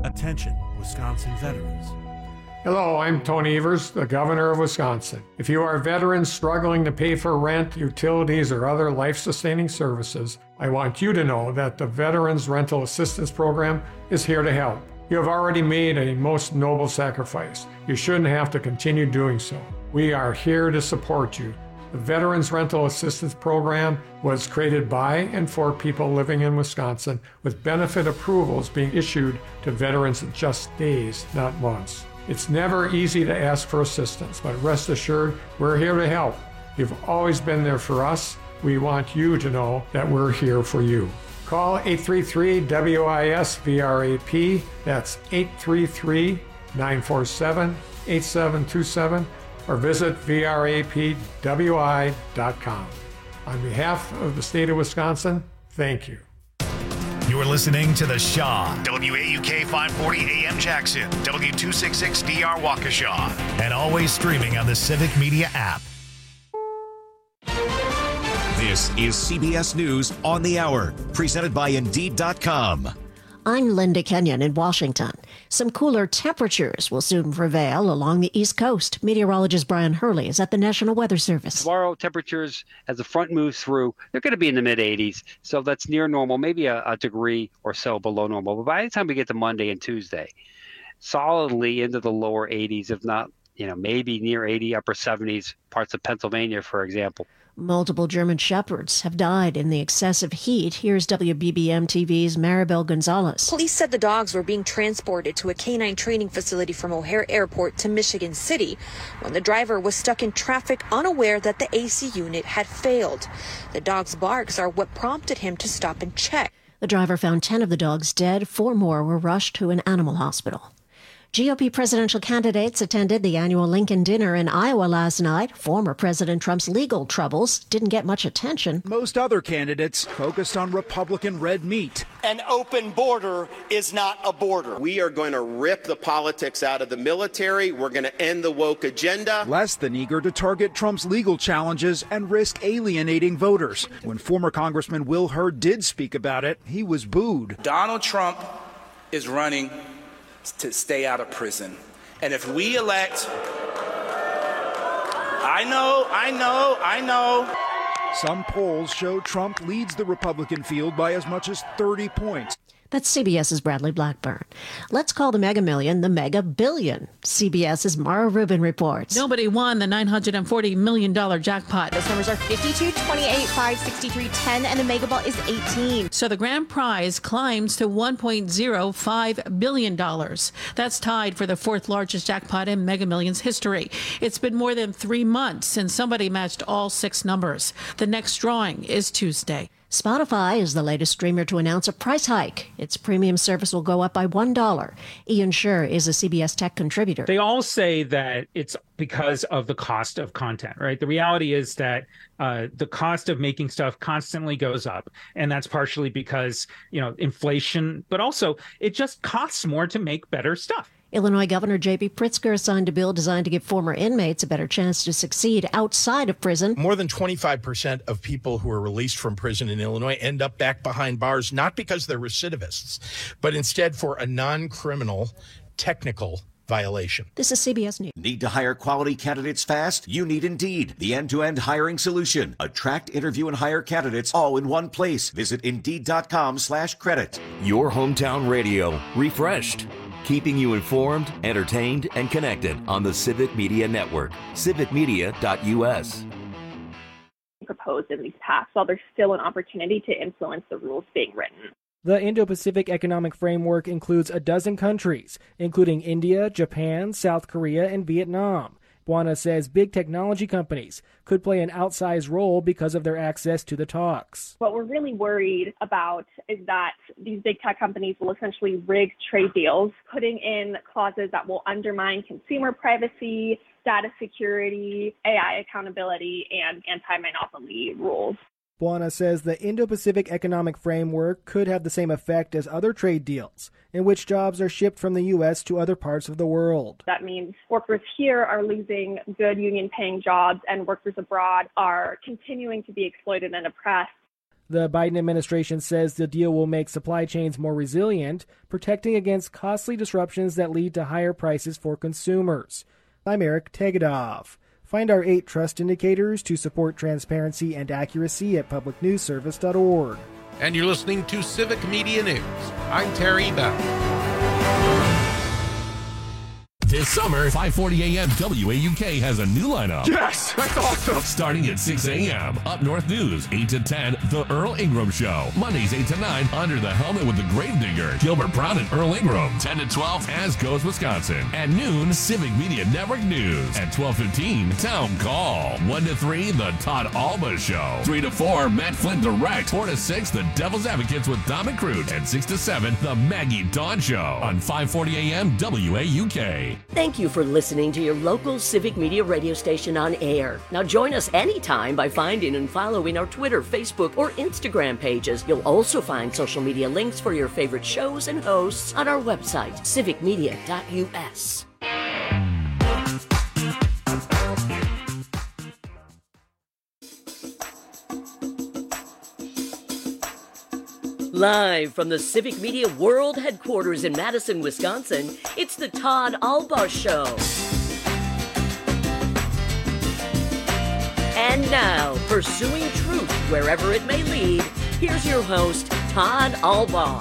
Attention, Wisconsin veterans. Hello, I'm Tony Evers, the Governor of Wisconsin. If you are veterans struggling to pay for rent, utilities, or other life-sustaining services, I want you to know that the Veterans Rental Assistance Program is here to help. You have already made a most noble sacrifice. You shouldn't have to continue doing so. We are here to support you. The Veterans Rental Assistance Program was created by and for people living in Wisconsin, with benefit approvals being issued to veterans in just days, not months. It's never easy to ask for assistance, but rest assured, we're here to help. You've always been there for us. We want you to know that we're here for you. Call 833-WIS-VRAP. That's 833-947-8727. Or visit vrapwi.com. On behalf of the state of Wisconsin, thank you. You're listening to The Shaw, WAUK 540 AM Jackson, W266DR Waukesha, and always streaming on the Civic Media app. This is CBS News on the Hour, presented by Indeed.com. I'm Linda Kenyon in Washington. Some cooler temperatures will soon prevail along the East Coast. Meteorologist Brian Hurley is at the National Weather Service. Tomorrow, temperatures, as the front moves through, they're going to be in the mid-80s. So that's near normal, maybe a degree or so below normal. But by the time we get to Monday and Tuesday, solidly into the lower 80s, if not, maybe near 80, upper 70s, parts of Pennsylvania, for example. Multiple German shepherds have died in the excessive heat. Here's WBBM TV's Maribel Gonzalez. Police said the dogs were being transported to a canine training facility from O'Hare Airport to Michigan City when the driver was stuck in traffic, unaware that the AC unit had failed. The dog's barks are what prompted him to stop and check. The driver found 10 of the dogs dead. 4 more were rushed to an animal hospital. GOP presidential candidates attended the annual Lincoln dinner in Iowa last night. Former President Trump's legal troubles didn't get much attention. Most other candidates focused on Republican red meat. An open border is not a border. We are going to rip the politics out of the military. We're going to end the woke agenda. Less than eager to target Trump's legal challenges and risk alienating voters. When former Congressman Will Hurd did speak about it, he was booed. Donald Trump is running to stay out of prison. And if we elect, I know. Some polls show Trump leads the Republican field by as much as 30 points. That's CBS's Bradley Blackburn. Let's call the Mega Million the Mega Billion. CBS's Mara Rubin reports. Nobody won the $940 million jackpot. Those numbers are 52, 28, 5, 63, 10, and the Mega Ball is 18. So the grand prize climbs to $1.05 billion. That's tied for the 4th largest jackpot in Mega Millions history. It's been more than 3 months since somebody matched all 6 numbers. The next drawing is Tuesday. Spotify is the latest streamer to announce a price hike. Its premium service will go up by $1. Ian Scher is a CBS Tech contributor. They all say that it's because of the cost of content, right? The reality is that the cost of making stuff constantly goes up. And that's partially because, inflation, but also it just costs more to make better stuff. Illinois Governor J.B. Pritzker signed a bill designed to give former inmates a better chance to succeed outside of prison. More than 25% of people who are released from prison in Illinois end up back behind bars, not because they're recidivists, but instead for a non-criminal technical violation. This is CBS News. Need to hire quality candidates fast? You need Indeed, the end-to-end hiring solution. Attract, interview, and hire candidates all in one place. Visit Indeed.com/credit. Your hometown radio, refreshed. Keeping you informed, entertained, and connected on the Civic Media Network. civicmedia.us. Proposed in these past, while there's still an opportunity to influence the rules being written. The Indo-Pacific Economic Framework includes a dozen countries, including India, Japan, South Korea, and Vietnam. Buana says big technology companies could play an outsized role because of their access to the talks. What we're really worried about is that these big tech companies will essentially rig trade deals, putting in clauses that will undermine consumer privacy, data security, AI accountability, and anti-monopoly rules. Buana says the Indo-Pacific Economic Framework could have the same effect as other trade deals, in which jobs are shipped from the U.S. to other parts of the world. That means workers here are losing good union-paying jobs, and workers abroad are continuing to be exploited and oppressed. The Biden administration says the deal will make supply chains more resilient, protecting against costly disruptions that lead to higher prices for consumers. I'm Eric Tegedoff. Find our 8 trust indicators to support transparency and accuracy at publicnewsservice.org. And you're listening to Civic Media News. I'm Terry Bell. This summer, 540 AM WAUK has a new lineup. Yes, that's awesome. Starting at 6 a.m., Up North News, 8 to 10, The Earl Ingram Show. Mondays, 8 to 9, Under the Helmet with the Gravedigger, Gilbert Brown and Earl Ingram. 10 to 12, As Goes Wisconsin. At noon, Civic Media Network News. At 12:15, Town Call. 1 to 3, The Todd Alba Show. 3 to 4, Matt Flynn Direct. 4 to 6, The Devil's Advocates with Dom and Crute. And 6 to 7, The Maggie Dawn Show on 540 AM WAUK. Thank you for listening to your local Civic Media radio station on air. Now join us anytime by finding and following our Twitter, Facebook, or Instagram pages. You'll also find social media links for your favorite shows and hosts on our website, civicmedia.us. Live from the Civic Media World Headquarters in Madison, Wisconsin, it's the Todd Alba Show. And now, pursuing truth wherever it may lead, here's your host, Todd Alba.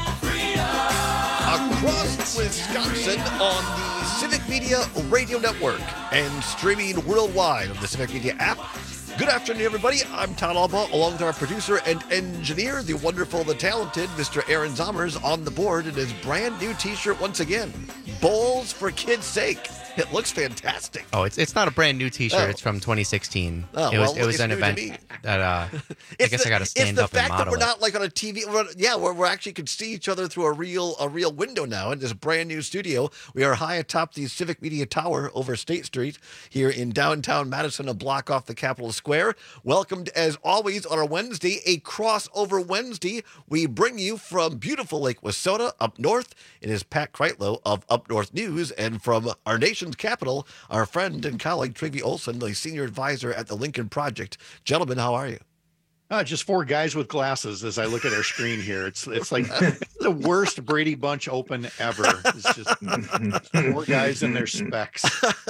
Across Wisconsin on the Civic Media Radio Network and streaming worldwide on the Civic Media app. Good afternoon, everybody. I'm Todd Alba, along with our producer and engineer, the wonderful, the talented Mr. Aaron Zommers, on the board in his brand new T-shirt once again. Bowls for kids' sake. It looks fantastic. Oh, it's not a brand new T-shirt. Oh. It's from 2016. Oh, it was an event that I guess I got to stand up and model. It's the fact that we're not like on a TV. We're actually could see each other through a real window now in this brand new studio. We are high atop the Civic Media Tower over State Street here in downtown Madison, a block off the Capitol Square. Welcomed as always on our Wednesday, a crossover Wednesday. We bring you from beautiful Lake Wissota up north. It is Pat Kreitlow of Up North News, and from our nation's capital, our friend and colleague Trygve Olsen, the senior advisor at the Lincoln Project. Gentlemen, how are you? Just 4 guys with glasses as I look at our screen here. It's like the worst Brady Bunch Open ever. It's just 4 guys in their specs.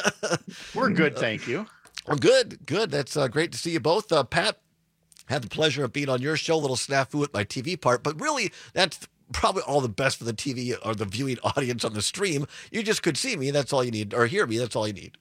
We're good, thank you. Well, good. That's great to see you both. Pat, had the pleasure of being on your show, a little snafu at my TV part, but really that's probably all the best for the TV or the viewing audience on the stream. You just could see me. That's all you need, or hear me. That's all you need.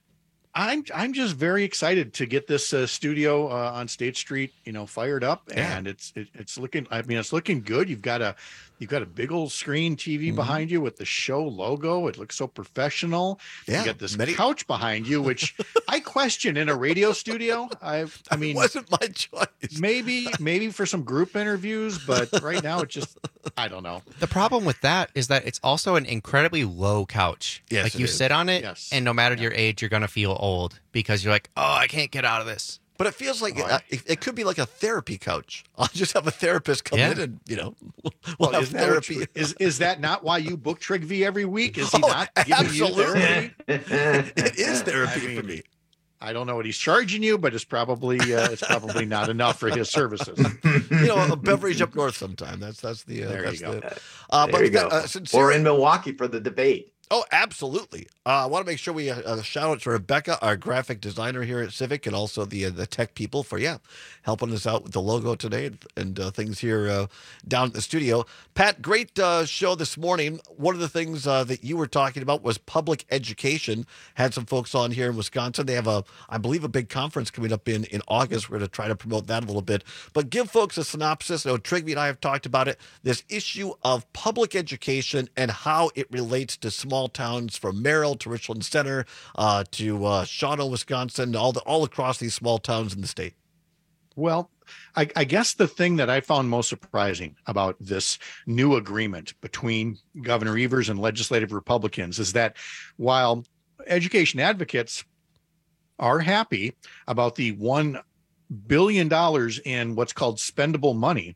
I'm just very excited to get this studio on State Street, fired up, and it's looking. I mean, it's looking good. You've got a big old screen TV behind you with the show logo. It looks so professional. Yeah, you got this couch behind you, which I question in a radio studio. I mean, it wasn't my choice. Maybe for some group interviews, but right now it just, I don't know. The problem with that is that it's also an incredibly low couch. Yes, like you sit on it, and no matter your age, you're gonna feel old because you're like, oh, I can't get out of this. But it feels like it could be like a therapy couch. I'll just have a therapist come in and, we'll have therapy. Is that not why you book Trygve every week? Is he not giving you therapy? It is therapy for me. I don't know what he's charging you, but it's probably not enough for his services. A beverage up north sometime. That's the there you go. There you go. Or in Milwaukee for the debate. Oh, absolutely. I want to make sure we shout out to Rebecca, our graphic designer here at Civic, and also the tech people for, helping us out with the logo today and things here down at the studio. Pat, great show this morning. One of the things that you were talking about was public education. Had some folks on here in Wisconsin. They have, I believe, a big conference coming up in August. We're going to try to promote that a little bit. But give folks a synopsis. Trygve and I have talked about it. This issue of public education and how it relates to small towns from Merrill to Richland Center to Shawano, Wisconsin, all across these small towns in the state. Well, I guess the thing that I found most surprising about this new agreement between Governor Evers and legislative Republicans is that while education advocates are happy about the $1 billion in what's called spendable money,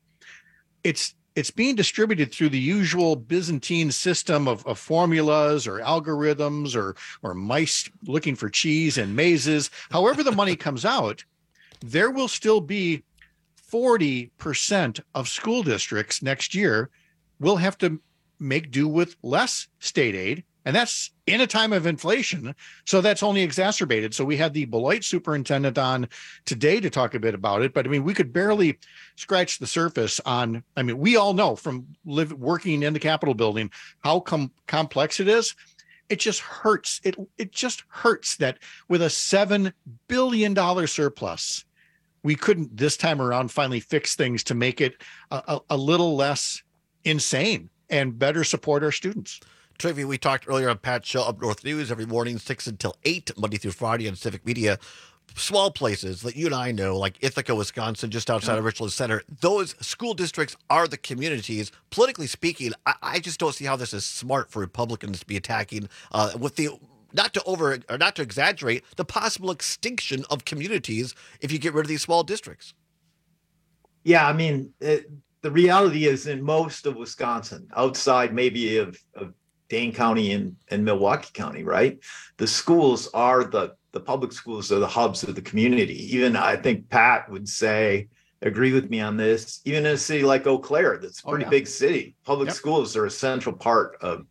it's being distributed through the usual Byzantine system of formulas or algorithms or mice looking for cheese and mazes. However the money comes out, there will still be 40% of school districts next year will have to make do with less state aid. And that's in a time of inflation. So that's only exacerbated. So we had the Beloit superintendent on today to talk a bit about it. But I mean, we could barely scratch the surface on, I mean, we all know from working in the Capitol building how complex it is. It just hurts. It just hurts that with a $7 billion surplus, we couldn't this time around finally fix things to make it a little less insane and better support our students. Trivia, we talked earlier on Pat's show, Up North News, every morning, 6 until 8, Monday through Friday on Civic Media. Small places that you and I know, like Ithaca, Wisconsin, just outside of Richland Center, those school districts are the communities. Politically speaking, I just don't see how this is smart for Republicans to be attacking with the, not to exaggerate, the possible extinction of communities if you get rid of these small districts. Yeah, I mean, the reality is in most of Wisconsin, outside maybe of Dane County and Milwaukee County, right? The schools are the public schools are the hubs of the community. Even I think Pat would agree with me on this, even in a city like Eau Claire, that's a pretty big city, public schools are a central part of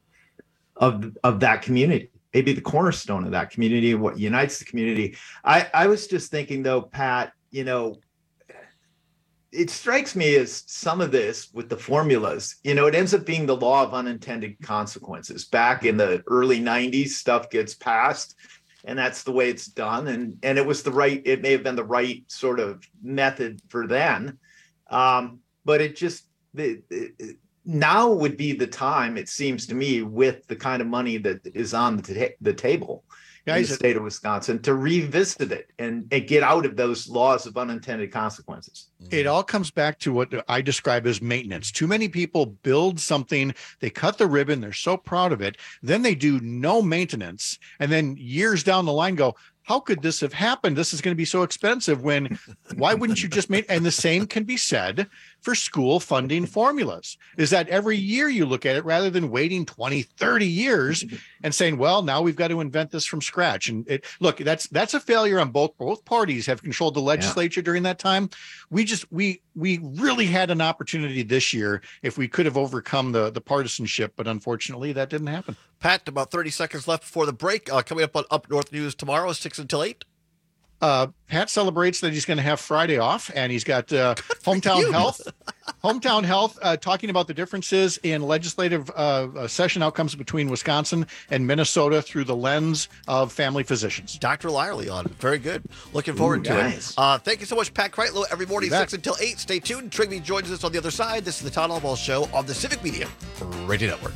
that community, maybe the cornerstone of that community, what unites the community. I was just thinking though, Pat, you know, it strikes me as some of this with the formulas, you know, it ends up being the law of unintended consequences. Back in the early 90s, stuff gets passed and that's the way it's done. And it may have been the right sort of method for then. But it just, now would be the time, it seems to me, with the kind of money that is on the table in the state of Wisconsin, to revisit it and get out of those laws of unintended consequences. It all comes back to what I describe as maintenance. Too many people build something, they cut the ribbon, they're so proud of it, then they do no maintenance, and then years down the line go, how could this have happened? This is going to be so expensive. Why wouldn't you just and the same can be said for school funding formulas, is that every year you look at it rather than waiting 20, 30 years and saying, well, now we've got to invent this from scratch. And look, that's a failure on both parties have controlled the legislature during that time. We really had an opportunity this year if we could have overcome the partisanship, but unfortunately that didn't happen. Pat, about 30 seconds left before the break. Coming up on Up North News tomorrow, 6 until 8. Pat celebrates that he's going to have Friday off, and he's got Hometown Health talking about the differences in legislative session outcomes between Wisconsin and Minnesota through the lens of family physicians. Dr. Lyerly on. Very good. Looking forward to it. Thank you so much, Pat Kreitlow. Every morning, 6 until 8. Stay tuned. Trigby joins us on the other side. This is the Todd Albaugh Show on the Civic Media Radio Network.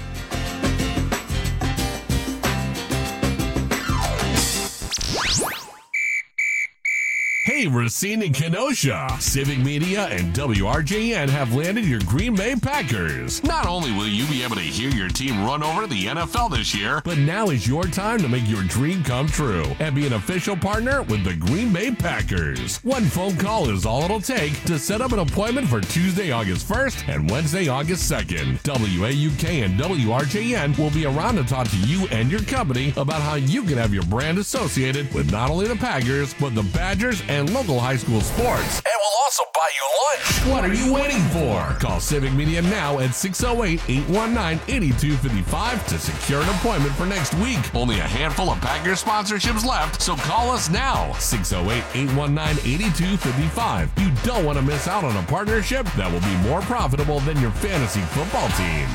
Hey, Racine and Kenosha. Civic Media and WRJN have landed your Green Bay Packers. Not only will you be able to hear your team run over the NFL this year, but now is your time to make your dream come true and be an official partner with the Green Bay Packers. One phone call is all it'll take to set up an appointment for Tuesday, August 1st and Wednesday, August 2nd. WAUK and WRJN will be around to talk to you and your company about how you can have your brand associated with not only the Packers, but the Badgers and local high school sports. And we'll also buy you lunch. What are you waiting for? Call Civic Media now at 608-819-8255 to secure an appointment for next week. Only a handful of Packers sponsorships left, so call us now. 608-819-8255. You don't want to miss out on a partnership that will be more profitable than your fantasy football team.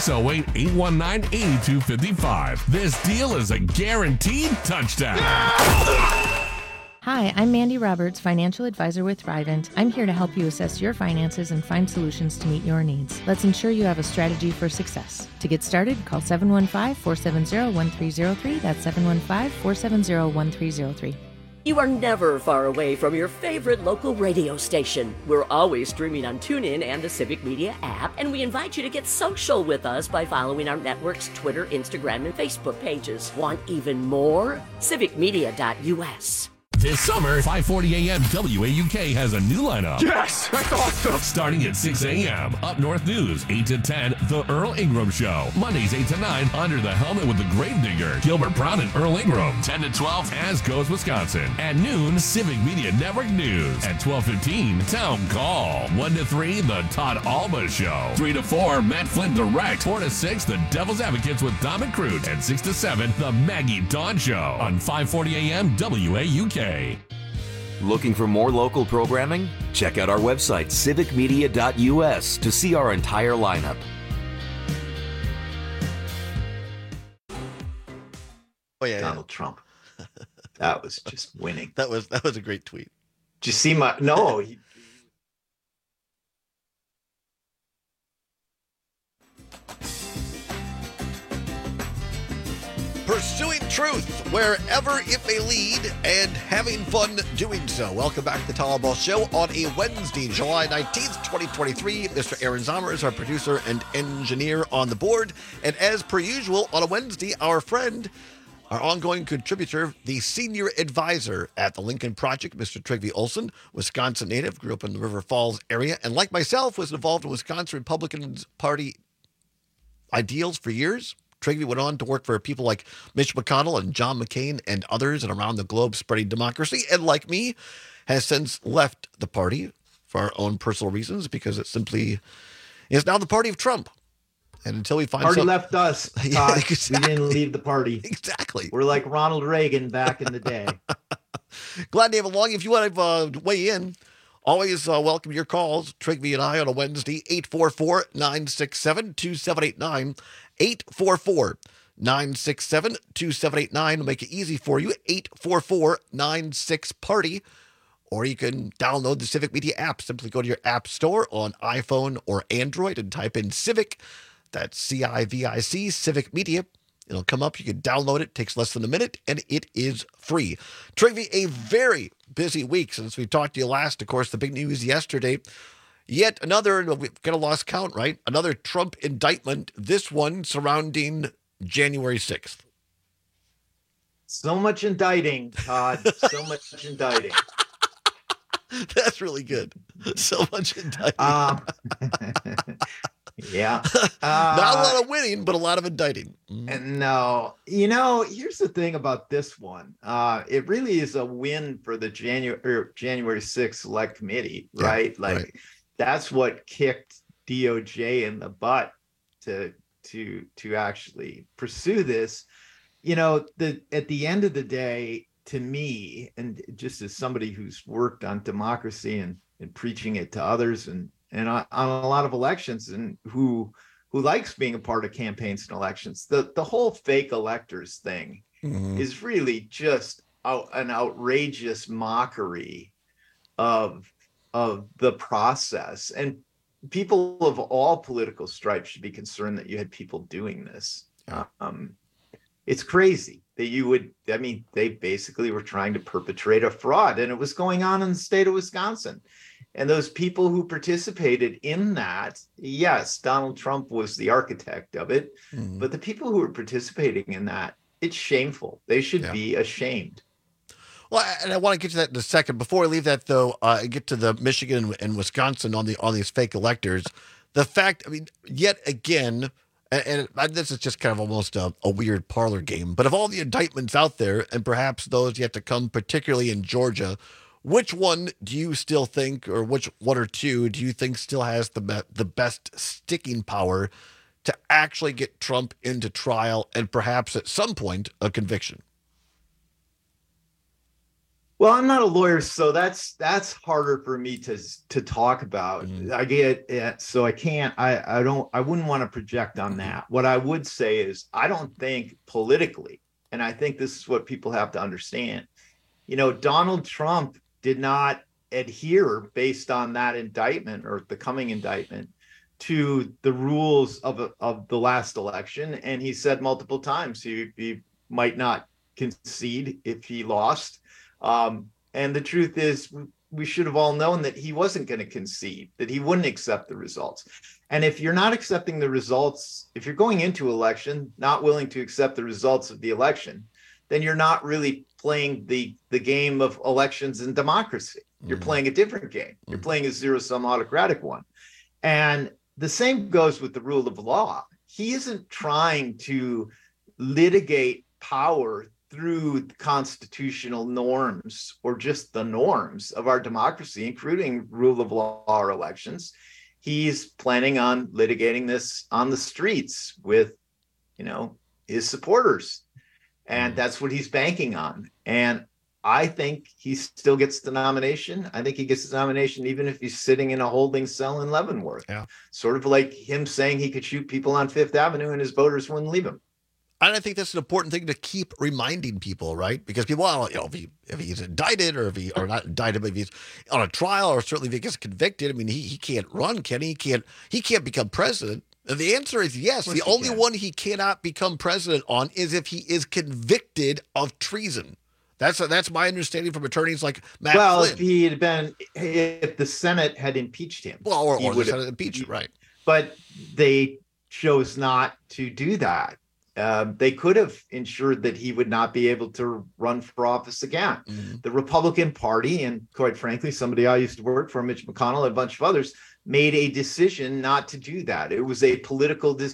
608-819-8255. This deal is a guaranteed touchdown. Hi, I'm Mandy Roberts, financial advisor with Thrivent. I'm here to help you assess your finances and find solutions to meet your needs. Let's ensure you have a strategy for success. To get started, call 715-470-1303. That's 715-470-1303. You are never far away from your favorite local radio station. We're always streaming on TuneIn and the Civic Media app, and we invite you to get social with us by following our network's Twitter, Instagram, and Facebook pages. Want even more? CivicMedia.us. This summer, 5:40 a.m. WAUK has a new lineup. Yes, that's awesome. Starting at 6 a.m. Up North News, 8 to 10, The Earl Ingram Show. Mondays, 8 to 9, Under the Helmet with the Gravedigger, Gilbert Brown and Earl Ingram. 10 to 12, As Goes Wisconsin. At noon, Civic Media Network News. At 12:15, Town Call. 1 to 3, The Todd Alba Show. 3 to 4, Matt Flynn Direct. 4 to 6, The Devil's Advocates with Dominic Crute. And 6 to 7, The Maggie Dawn Show on 5:40 a.m. WAUK. Looking for more local programming? Check out our website, civicmedia.us, to see our entire lineup. Oh yeah, Donald Trump. That was just winning. That was a great tweet. Did you see my? No. Pursuing truth wherever it may lead and having fun doing so. Welcome back to the Todd Alba Show on a Wednesday, July 19th, 2023. Mr. Aaron Zomer is our producer and engineer on the board. And as per usual, on a Wednesday, our friend, our ongoing contributor, the senior advisor at the Lincoln Project, Mr. Trygve Olsen, Wisconsin native, grew up in the River Falls area, and like myself, was involved in Wisconsin Republican Party ideals for years. Trygve went on to work for people like Mitch McConnell and John McCain and others and around the globe spreading democracy. And like me, has since left the party for our own personal reasons because it simply is now the party of Trump. And until we find party left us, Todd. Yeah, exactly. We didn't leave the party. Exactly. We're like Ronald Reagan back in the day. Glad to have along. If you want to weigh in, always welcome your calls. Trygve and I on a Wednesday, 844-967-2789. 844-967-2789 will make it easy for you. 844-96-PARTY. Or you can download the Civic Media app. Simply go to your app store on iPhone or Android and type in Civic. That's CIVIC, Civic Media. It'll come up. You can download it. Takes less than a minute, and it is free. Trygve, a very busy week since we talked to you last. Of course, the big news yesterday. Yet another, we've got a lost count, right? Another Trump indictment, this one surrounding January 6th. So much indicting, Todd. So much indicting. That's really good. So much indicting. Yeah. Not a lot of winning, but a lot of indicting. No. Here's the thing about this one. It really is a win for the January 6th Select Committee, right? Yeah, right. That's what kicked DOJ in the butt to actually pursue this. At the end of the day, to me, and just as somebody who's worked on democracy and preaching it to others and on a lot of elections and who likes being a part of campaigns and elections, the whole fake electors thing is really just an outrageous mockery of the process. And people of all political stripes should be concerned that you had people doing this. It's crazy that you would, they basically were trying to perpetrate a fraud, and it was going on in the state of Wisconsin. And those people who participated in that, yes, Donald Trump was the architect of it, but the people who were participating in that, it's shameful. They should be ashamed. Well, and I want to get to that in a second. Before I leave that, though, get to the Michigan and Wisconsin on these fake electors. The fact, yet again, and this is just kind of almost a weird parlor game, but of all the indictments out there, and perhaps those yet to come, particularly in Georgia, which one do you still think, or which one or two do you think still has the best sticking power to actually get Trump into trial and perhaps at some point a conviction? Well, I'm not a lawyer, so that's harder for me to talk about. I get it, so I can't. I wouldn't want to project on that. What I would say is I don't think politically, and I think this is what people have to understand. Donald Trump did not adhere, based on that indictment or the coming indictment, to the rules of the last election, and he said multiple times he might not concede if he lost. And the truth is, we should have all known that he wasn't going to concede, that he wouldn't accept the results. And if you're not accepting the results, if you're going into election not willing to accept the results of the election, then you're not really playing the game of elections and democracy. You're playing a different game. You're playing a zero-sum autocratic one. And the same goes with the rule of law. He isn't trying to litigate power through constitutional norms or just the norms of our democracy, including rule of law or elections. He's planning on litigating this on the streets with, his supporters. And that's what he's banking on. And I think he still gets the nomination. I think he gets the nomination even if he's sitting in a holding cell in Leavenworth. Yeah. Sort of like him saying he could shoot people on Fifth Avenue and his voters wouldn't leave him. And I think that's an important thing to keep reminding people, right? Because people, if he's indicted or or not indicted, but if he's on a trial or certainly if he gets convicted, I mean, he can't run, can he? He can't become president. And the answer is yes. The only one he cannot become president on is if he is convicted of treason. That's my understanding from attorneys like Matt Flynn. If the Senate had impeached him. Well, or the Senate impeached him, right. But they chose not to do that. They could have ensured that he would not be able to run for office again. Mm-hmm. The Republican Party, and quite frankly, somebody I used to work for, Mitch McConnell, and a bunch of others, made a decision not to do that. It was a political decision.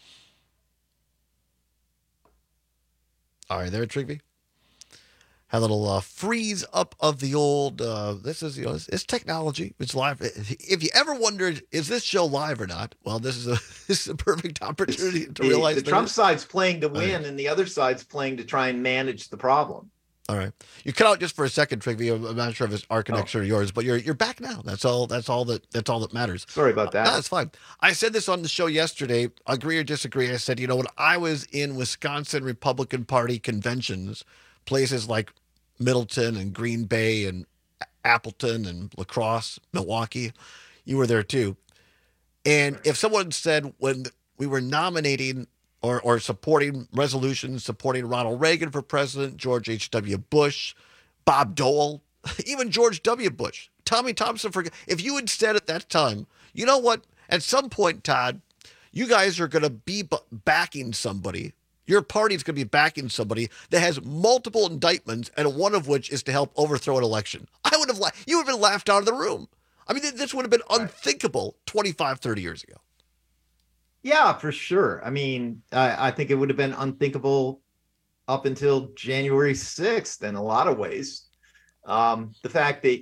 All right, there, Trigby. Had a little freeze up of the old, this is, it's technology. It's live. If you ever wondered, is this show live or not? Well, this is a perfect opportunity to realize the Trump side's playing to win and the other side's playing to try and manage the problem. All right. You cut out just for a second, Trigby. I'm not sure if it's our connection or yours, but you're back now. That's all that matters. Sorry about that. No, that's fine. I said this on the show yesterday, agree or disagree. I said, when I was in Wisconsin Republican Party conventions, places like Middleton and Green Bay and Appleton and La Crosse, Milwaukee, you were there too. And if someone said when we were nominating or supporting resolutions, supporting Ronald Reagan for president, George H.W. Bush, Bob Dole, even George W. Bush, Tommy Thompson, if you had said at that time, you know what, at some point, Todd, you guys are going to be backing somebody. Your party's going to be backing somebody that has multiple indictments, and one of which is to help overthrow an election. You would have been laughed out of the room. I mean, this would have been unthinkable 25, 30 years ago. Yeah, for sure. I mean, I think it would have been unthinkable up until January 6th in a lot of ways. The fact that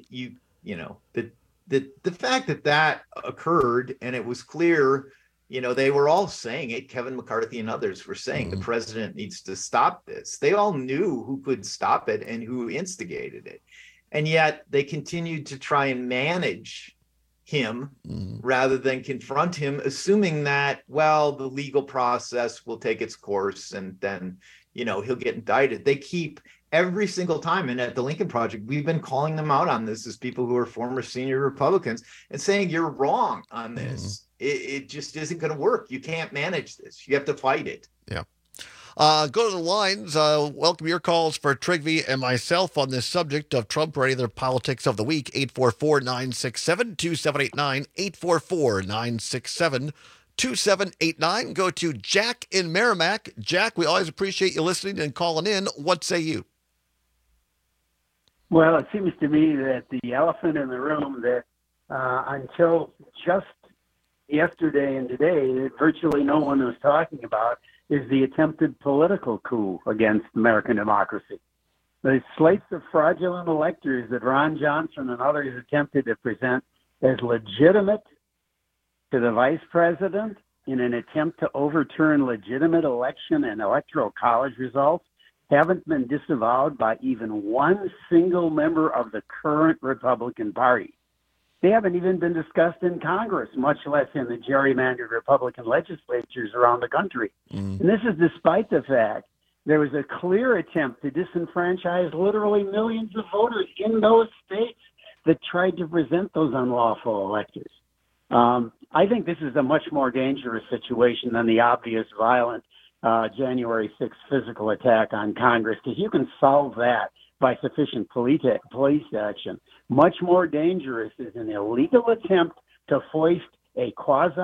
the fact that occurred and it was clear, they were all saying it. Kevin McCarthy and others were saying the president needs to stop this. They all knew who could stop it and who instigated it. And yet they continued to try and manage him rather than confront him, assuming that, the legal process will take its course and then, he'll get indicted. They keep every single time. And at the Lincoln Project, we've been calling them out on this as people who are former senior Republicans and saying, you're wrong on this. It just isn't going to work. You can't manage this. You have to fight it. Yeah. Go to the lines. Welcome your calls for Trigby and myself on this subject of Trump or the politics of the week. 844-967-2789. 844-967-2789. Go to Jack in Merrimack. Jack, we always appreciate you listening and calling in. What say you? Well, it seems to me that the elephant in the room that until just yesterday and today that virtually no one was talking about is the attempted political coup against American democracy. The slates of fraudulent electors that Ron Johnson and others attempted to present as legitimate to the vice president in an attempt to overturn legitimate election and electoral college results haven't been disavowed by even one single member of the current Republican Party. They haven't even been discussed in Congress, much less in the gerrymandered Republican legislatures around the country. And this is despite the fact there was a clear attempt to disenfranchise literally millions of voters in those states that tried to present those unlawful electors. I think this is a much more dangerous situation than the obvious violent January 6th physical attack on Congress, because you can solve that by sufficient police action. Much more dangerous is an illegal attempt to foist a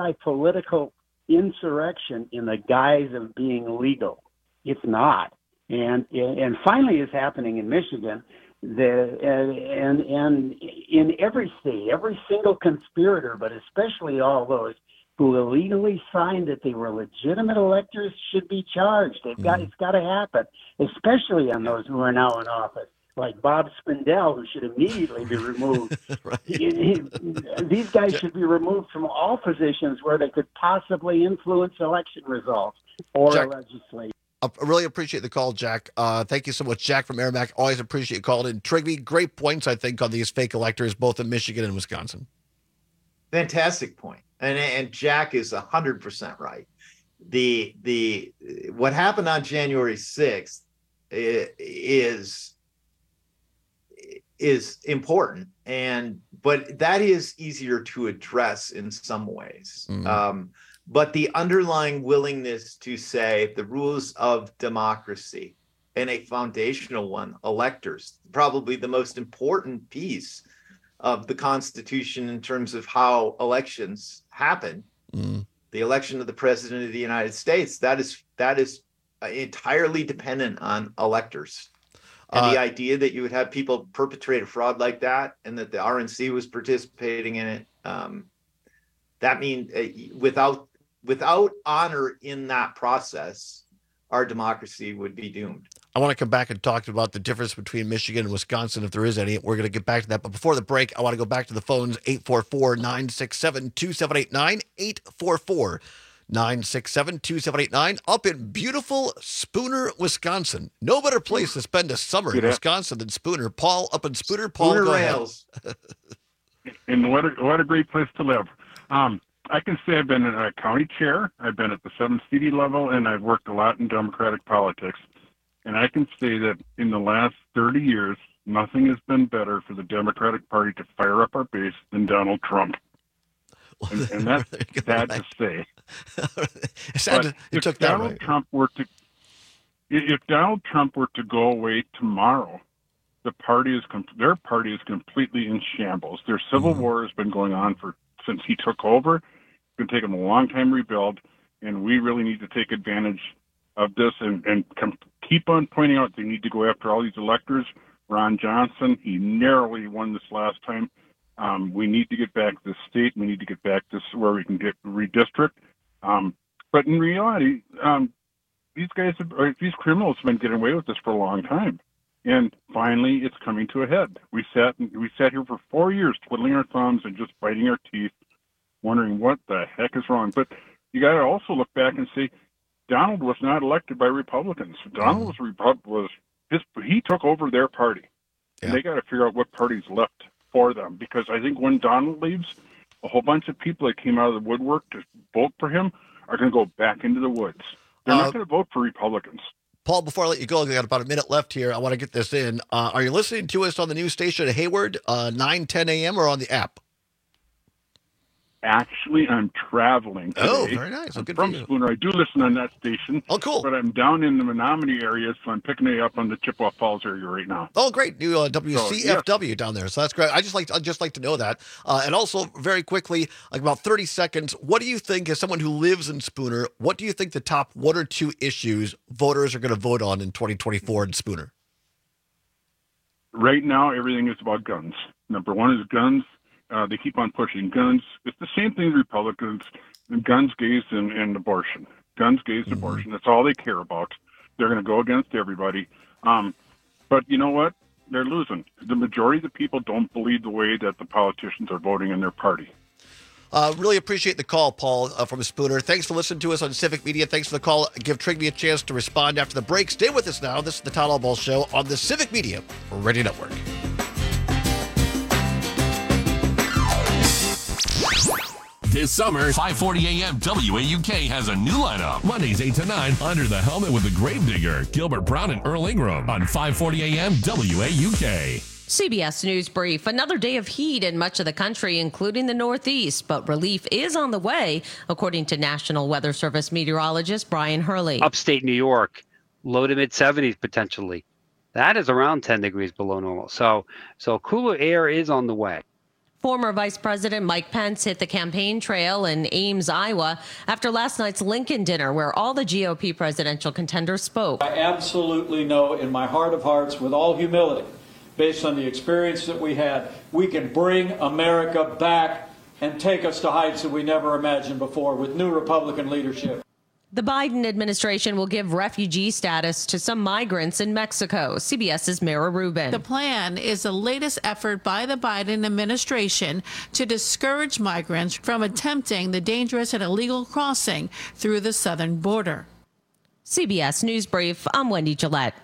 quasi-political insurrection in the guise of being legal. It's not. And finally is happening in Michigan. And in every state, every single conspirator, but especially all those who illegally signed that they were legitimate electors should be charged. It's got to happen, especially on those who are now in office, like Bob Spindell, who should immediately be removed. These guys should be removed from all positions where they could possibly influence election results or legislate. I really appreciate the call, Jack. Thank you so much, Jack from Merrimack. Always appreciate you calling in. Trigby, great points, I think, on these fake electors, both in Michigan and Wisconsin. Fantastic point. And Jack is 100% right. The what happened on January 6th is important, but that is easier to address in some ways. But the underlying willingness to say the rules of democracy, and a foundational one, electors, probably the most important piece of the Constitution in terms of how elections happen, the election of the President of the United States, that is entirely dependent on electors. And the idea that you would have people perpetrate a fraud like that and that the RNC was participating in it, that means without honor in that process, our democracy would be doomed. I want to come back and talk about the difference between Michigan and Wisconsin, if there is any. We're going to get back to that. But before the break, I want to go back to the phones, 844-967-2789, 844-967-2789, up in beautiful Spooner, Wisconsin. No better place to spend a summer in Wisconsin than Spooner. Paul, up in Spooner. Paul, Spooner go Rails. And what a great place to live. I can say I've been a county chair, I've been at the 7th CD level, and I've worked a lot in Democratic politics. And I can say that in the last 30 years, nothing has been better for the Democratic Party to fire up our base than Donald Trump. And that's sad to say. If Donald Trump were to go away tomorrow, their party is completely in shambles. Their civil war has been going on since he took over. It's going to take him a long time to rebuild, and we really need to take advantage of this and keep on pointing out they need to go after all these electors. Ron Johnson, he narrowly won this last time. We need to get back this state. We need to get back this where we can get redistrict. But in reality, these criminals have been getting away with this for a long time. And finally, it's coming to a head. We sat here for 4 years twiddling our thumbs and just biting our teeth, wondering what the heck is wrong. But you got to also look back and say, Donald was not elected by Republicans. Donald he took over their party, and they got to figure out what party's left for them. Because I think when Donald leaves, a whole bunch of people that came out of the woodwork to vote for him are going to go back into the woods. They're not going to vote for Republicans. Paul, before I let you go, we got about a minute left here. I want to get this in. Are you listening to us on the news station at Hayward, 9:10 a.m., or on the app? Actually, I'm traveling today. Oh, very nice. I'm from Spooner. I do listen on that station. Oh, cool. But I'm down in the Menominee area, so I'm picking it up on the Chippewa Falls area right now. Oh, great. New WCFW down there. So that's great. I'd just like to know that. And also, very quickly, like about 30 seconds, what do you think, as someone who lives in Spooner, what do you think the top 1 or 2 issues voters are going to vote on in 2024 in Spooner? Right now, everything is about guns. Number 1 is guns. They keep on pushing guns. It's the same thing as Republicans, guns, gays, and abortion. Guns, gays, abortion. That's all they care about. They're going to go against everybody. But you know what? They're losing. The majority of the people don't believe the way that the politicians are voting in their party. Really appreciate the call, Paul, from Spooner. Thanks for listening to us on Civic Media. Thanks for the call. Give Trigby a chance to respond after the break. Stay with us now. This is the Todd Albaugh Show on the Civic Media Radio Network. This summer, 540 AM WAUK has a new lineup. Mondays 8 to 9, Under the Helmet with the Gravedigger, Gilbert Brown and Earl Ingram on 540 AM WAUK. CBS News Brief. Another day of heat in much of the country, including the Northeast, but relief is on the way, according to National Weather Service meteorologist Brian Hurley. Upstate New York, low to mid-70s potentially. That is around 10 degrees below normal. So cooler air is on the way. Former Vice President Mike Pence hit the campaign trail in Ames, Iowa, after last night's Lincoln dinner, where all the GOP presidential contenders spoke. I absolutely know in my heart of hearts, with all humility, based on the experience that we had, we can bring America back and take us to heights that we never imagined before with new Republican leadership. The Biden administration will give refugee status to some migrants in Mexico. CBS's Mara Rubin. The plan is the latest effort by the Biden administration to discourage migrants from attempting the dangerous and illegal crossing through the southern border. CBS News Brief, I'm Wendy Gillette.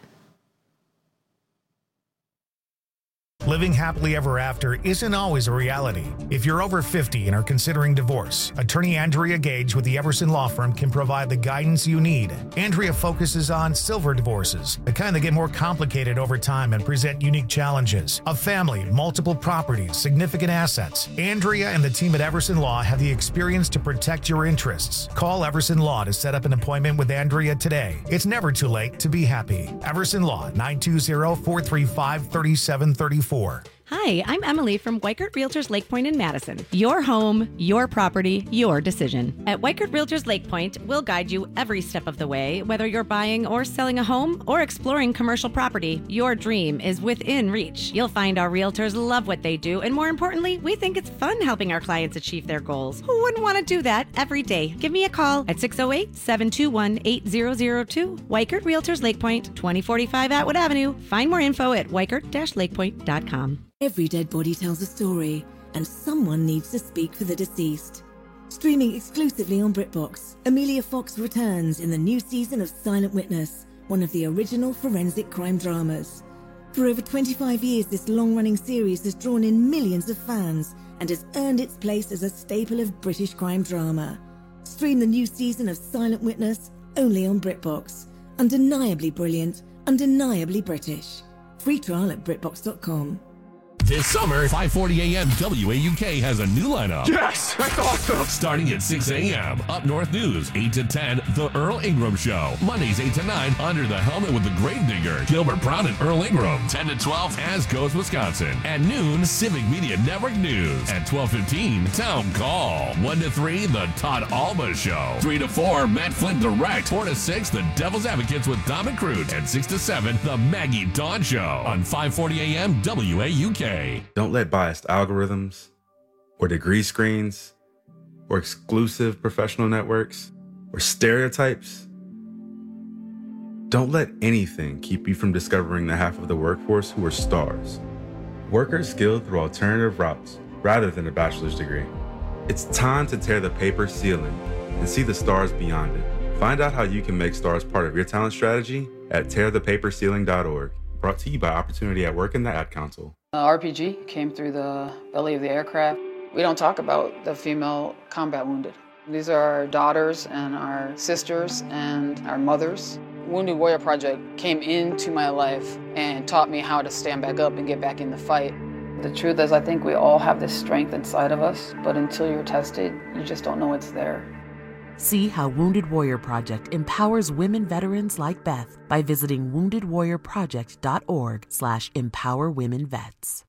Living happily ever after isn't always a reality. If you're over 50 and are considering divorce, attorney Andrea Gage with the Everson Law Firm can provide the guidance you need. Andrea focuses on silver divorces, the kind that get more complicated over time and present unique challenges. A family, multiple properties, significant assets. Andrea and the team at Everson Law have the experience to protect your interests. Call Everson Law to set up an appointment with Andrea today. It's never too late to be happy. Everson Law, 920-435-3734. Hi, I'm Emily from Weichert Realtors Lake Point in Madison. Your home, your property, your decision. At Weichert Realtors Lake Point, we'll guide you every step of the way. Whether you're buying or selling a home or exploring commercial property, your dream is within reach. You'll find our realtors love what they do, and more importantly, we think it's fun helping our clients achieve their goals. Who wouldn't want to do that every day? Give me a call at 608-721-8002. Weichert Realtors Lake Point, 2045 Atwood Avenue. Find more info at weichert-lakepoint.com. Every dead body tells a story, and someone needs to speak for the deceased. Streaming exclusively on BritBox, Amelia Fox returns in the new season of Silent Witness, one of the original forensic crime dramas. For over 25 years, this long-running series has drawn in millions of fans and has earned its place as a staple of British crime drama. Stream the new season of Silent Witness only on BritBox. Undeniably brilliant, undeniably British. Free trial at BritBox.com. This summer, 5:40 a.m. WAUK has a new lineup. Yes, that's awesome. Starting at 6 a.m. Up North News, 8 to 10, The Earl Ingram Show. Mondays, 8 to 9, Under the Helmet with the Gravedigger, Gilbert Brown and Earl Ingram. 10 to 12, As Goes Wisconsin. At noon, Civic Media Network News. At 12:15, Town Call. 1 to 3, The Todd Alba Show. 3 to 4, Matt Flynn Direct. 4 to 6, The Devil's Advocates with Dom and Crute. And 6 to 7, The Maggie Dawn Show. On 5:40 a.m. WAUK. Don't let biased algorithms or degree screens or exclusive professional networks or stereotypes. Don't let anything keep you from discovering the half of the workforce who are stars. Workers skilled through alternative routes rather than a bachelor's degree. It's time to tear the paper ceiling and see the stars beyond it. Find out how you can make stars part of your talent strategy at tearthepaperceiling.org. Brought to you by Opportunity at Work and the Ad Council. RPG came through the belly of the aircraft. We don't talk about the female combat wounded. These are our daughters and our sisters and our mothers. Wounded Warrior Project came into my life and taught me how to stand back up and get back in the fight. The truth is, I think we all have this strength inside of us, but until you're tested, you just don't know it's there. See how Wounded Warrior Project empowers women veterans like Beth by visiting woundedwarriorproject.org/empowerwomenvets.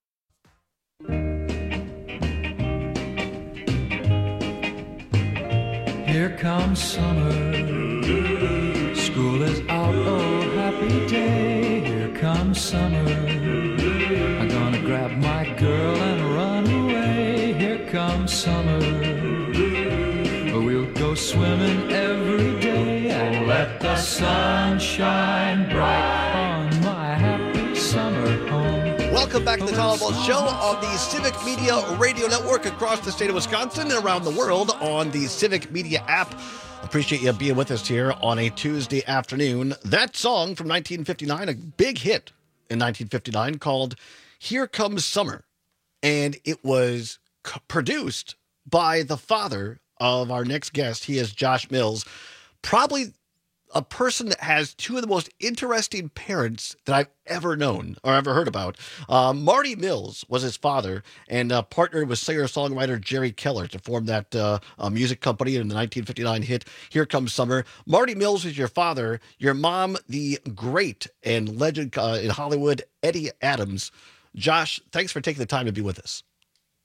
Here comes summer, school is out, oh happy day. Here comes summer, I'm gonna grab my girl and run away. Here comes summer, we'll go swimming every day and let the sun shine bright on my happy summer home. Welcome back to the Todd Alba Show on the Civic Media Radio Network across the state of Wisconsin and around the world on the Civic Media app. Appreciate you being with us here on a Tuesday afternoon. That song from 1959, a big hit in 1959 called Here Comes Summer. And it was produced by the father of our next guest. He is Josh Mills, probably a person that has two of the most interesting parents that I've ever known or ever heard about. Marty Mills was his father and partnered with singer-songwriter Jerry Keller to form that music company in the 1959 hit Here Comes Summer. Marty Mills is your father. Your mom, the great and legend in Hollywood, Eddie Adams. Josh, thanks for taking the time to be with us.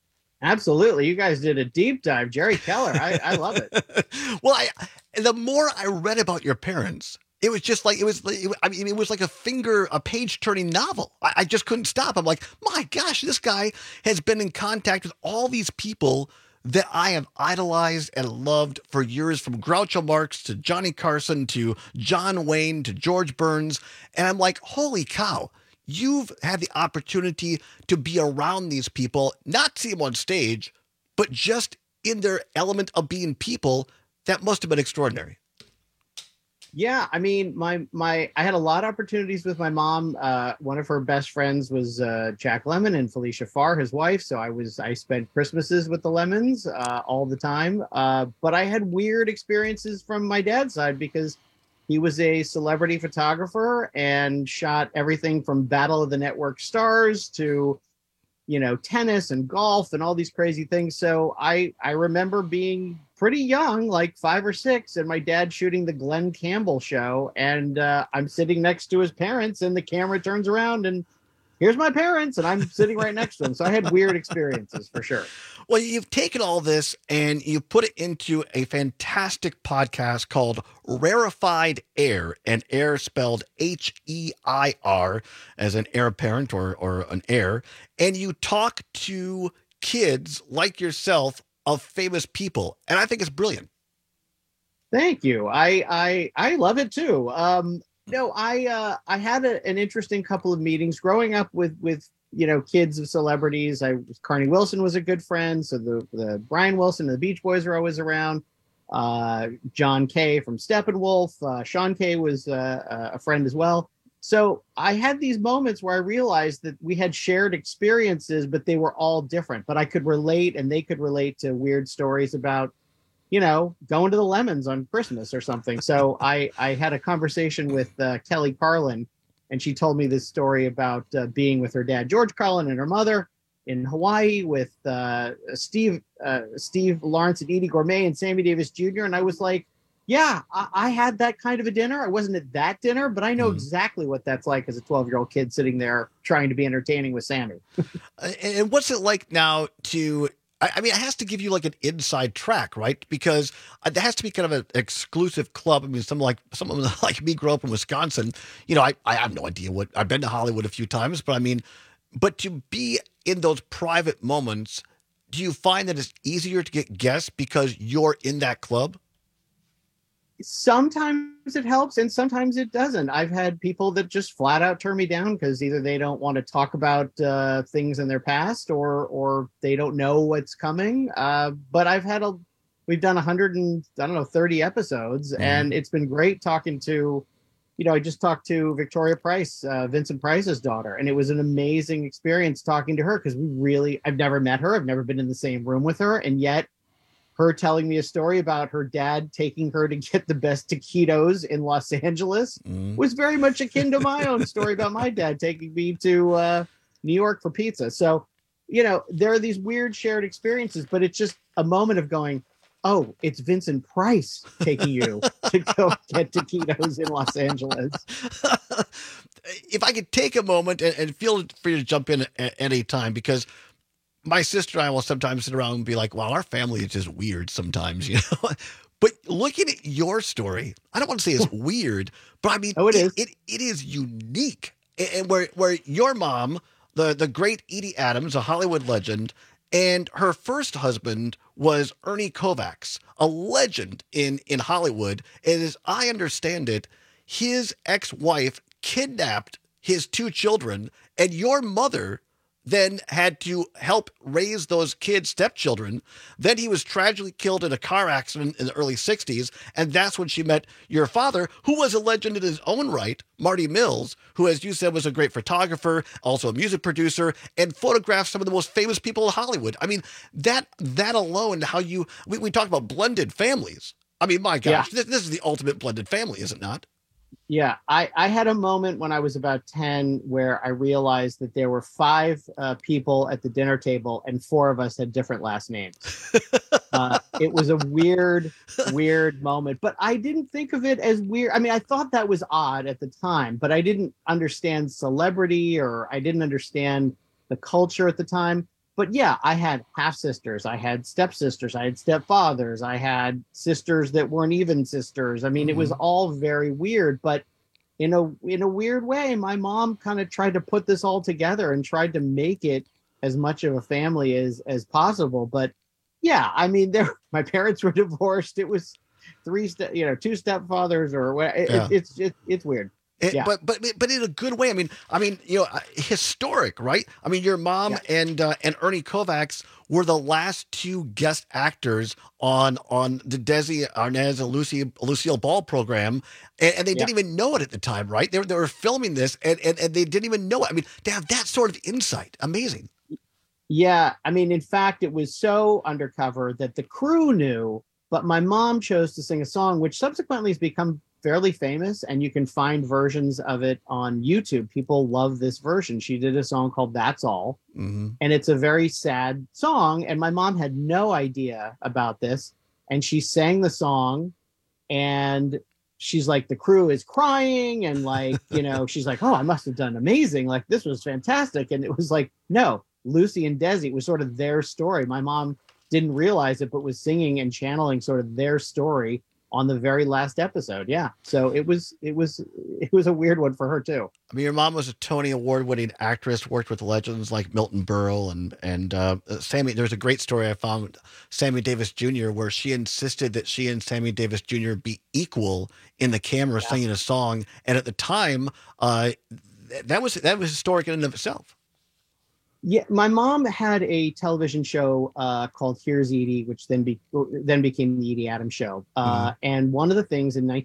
Absolutely. You guys did a deep dive. Jerry Keller. I love it. Well, the more I read about your parents, it was just like, it was like a page turning novel. I just couldn't stop. I'm like, my gosh, this guy has been in contact with all these people that I have idolized and loved for years, from Groucho Marx to Johnny Carson to John Wayne to George Burns. And I'm like, holy cow, you've had the opportunity to be around these people, not see them on stage, but just in their element of being people. That must have been extraordinary. Yeah, I mean, I had a lot of opportunities with my mom. One of her best friends was Jack Lemmon and Felicia Farr, his wife. So I spent Christmases with the Lemmons all the time. But I had weird experiences from my dad's side because he was a celebrity photographer and shot everything from Battle of the Network Stars to, tennis and golf and all these crazy things. So I remember being pretty young, like 5 or 6, and my dad shooting the Glenn Campbell show. And I'm sitting next to his parents, and the camera turns around and here's my parents, and I'm sitting right next to them. So I had weird experiences for sure. Well, you've taken all this and you put it into a fantastic podcast called Rarefied Air, and air spelled H-E-I-R as an heir apparent or an heir. And you talk to kids like yourself of famous people. And I think it's brilliant. Thank you. I love it too. No, I had an interesting couple of meetings growing up with kids of celebrities. Carney Wilson was a good friend, so the Brian Wilson and the Beach Boys are always around. John Kay from Steppenwolf, Sean Kay was a friend as well. So I had these moments where I realized that we had shared experiences, but they were all different. But I could relate, and they could relate to weird stories about, going to the Lemons on Christmas or something. So I had a conversation with Kelly Carlin, and she told me this story about being with her dad, George Carlin, and her mother in Hawaii with Steve Lawrence and Edie Gourmet and Sammy Davis Jr. And I was like, yeah, I had that kind of a dinner. I wasn't at that dinner, but I know exactly what that's like as a 12-year-old kid sitting there trying to be entertaining with Sammy. And what's it like now to... I mean, it has to give you like an inside track, right? Because there has to be kind of an exclusive club. I mean, someone like me grew up in Wisconsin. I have no idea I've been to Hollywood a few times, but to be in those private moments, do you find that it's easier to get guests because you're in that club? Sometimes it helps and sometimes it doesn't. I've had people that just flat out turn me down because either they don't want to talk about things in their past or they don't know what's coming. But we've done 30 episodes, and it's been great talking to, I just talked to Victoria Price, Vincent Price's daughter, and it was an amazing experience talking to her because I've never met her. I've never been in the same room with her. And yet her telling me a story about her dad taking her to get the best taquitos in Los Angeles was very much akin to my own story about my dad taking me to New York for pizza. So, there are these weird shared experiences, but it's just a moment of going, oh, it's Vincent Price taking you to go get taquitos in Los Angeles. If I could take a moment and feel free to jump in at any time, because my sister and I will sometimes sit around and be like, wow, our family is just weird sometimes, But looking at your story, I don't want to say it's weird, but I mean, it is unique. And where your mom, the great Edie Adams, a Hollywood legend, and her first husband was Ernie Kovacs, a legend in Hollywood. And as I understand it, his ex-wife kidnapped his 2 children, and your mother then had to help raise those kids' stepchildren. Then he was tragically killed in a car accident in the early 60s. And that's when she met your father, who was a legend in his own right, Marty Mills, who, as you said, was a great photographer, also a music producer, and photographed some of the most famous people in Hollywood. I mean, that alone, how we talk about blended families. I mean, my gosh, this is the ultimate blended family, is it not? Yeah, I had a moment when I was about 10 where I realized that there were 5 people at the dinner table and 4 of us had different last names. It was a weird moment, but I didn't think of it as weird. I mean, I thought that was odd at the time, but I didn't understand celebrity or I didn't understand the culture at the time. but yeah, I had half sisters, I had stepsisters, I had stepfathers, I had sisters that weren't even sisters. I mean, it was all very weird, but in a weird way, my mom kind of tried to put this all together and tried to make it as much of a family as possible. But yeah, I mean, my parents were divorced. It was two stepfathers, or what? It's weird. But in a good way. I mean, historic, right? I mean, your mom and Ernie Kovacs were the last two guest actors on the Desi Arnaz and Lucille Ball program, and they didn't even know it at the time, right? They were filming this, and they didn't even know it. I mean, to have that sort of insight, amazing. Yeah, I mean, in fact, it was so undercover that the crew knew, but my mom chose to sing a song, which subsequently has become fairly famous, and you can find versions of it on YouTube. People love this version. She did a song called That's All, and it's a very sad song, and my mom had no idea about this, and she sang the song, and she's like, the crew is crying, and like, she's like, oh, I must have done amazing, like this was fantastic. And it was like, no, Lucy and Desi, it was sort of their story. My mom didn't realize it, but was singing and channeling sort of their story on the very last episode. Yeah. So it was a weird one for her too. I mean, your mom was a Tony Award-winning actress, worked with legends like Milton Berle and Sammy. There's a great story I found, Sammy Davis Jr., where she insisted that she and Sammy Davis Jr. be equal in the camera singing a song. And at the time, that was historic in and of itself. Yeah, my mom had a television show called Here's Edie, which then became the Edie Adams Show. And one of the things in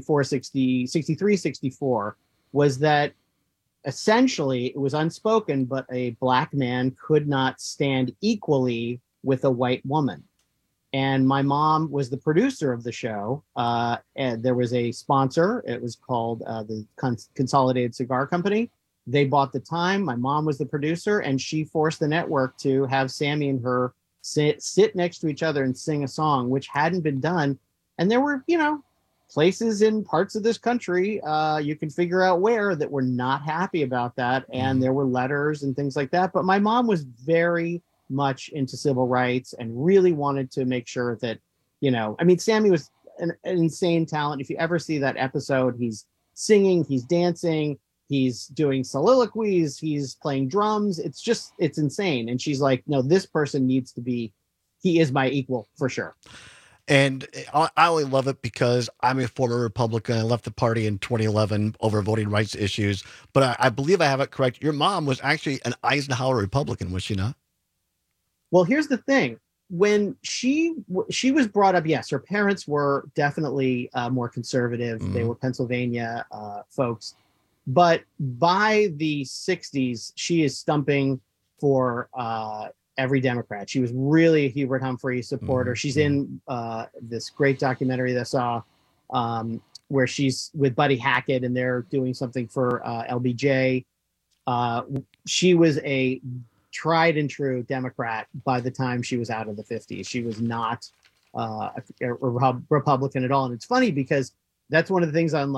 1964 was that essentially it was unspoken, but a black man could not stand equally with a white woman. And my mom was the producer of the show. And there was a sponsor. It was called the Consolidated Cigar Company. They bought the time. My mom was the producer, and she forced the network to have Sammy and her sit next to each other and sing a song, which hadn't been done. And there were, places in parts of this country, you can figure out where, that were not happy about that. And there were letters and things like that. But my mom was very much into civil rights and really wanted to make sure that, Sammy was an insane talent. If you ever see that episode, he's singing, he's dancing, he's doing soliloquies, he's playing drums. It's insane. And she's like, no, this person he is my equal for sure. And I only love it because I'm a former Republican. I left the party in 2011 over voting rights issues. But I believe I have it correct. Your mom was actually an Eisenhower Republican, was she not? Well, here's the thing. When she was brought up, yes, her parents were definitely more conservative. They were Pennsylvania folks. But by the 60s, she is stumping for every Democrat. She was really a Hubert Humphrey supporter. She's in this great documentary that I saw where she's with Buddy Hackett and they're doing something for LBJ. She was a tried and true Democrat by the time she was out of the 50s. She was not a Republican at all. And it's funny because that's one of the things on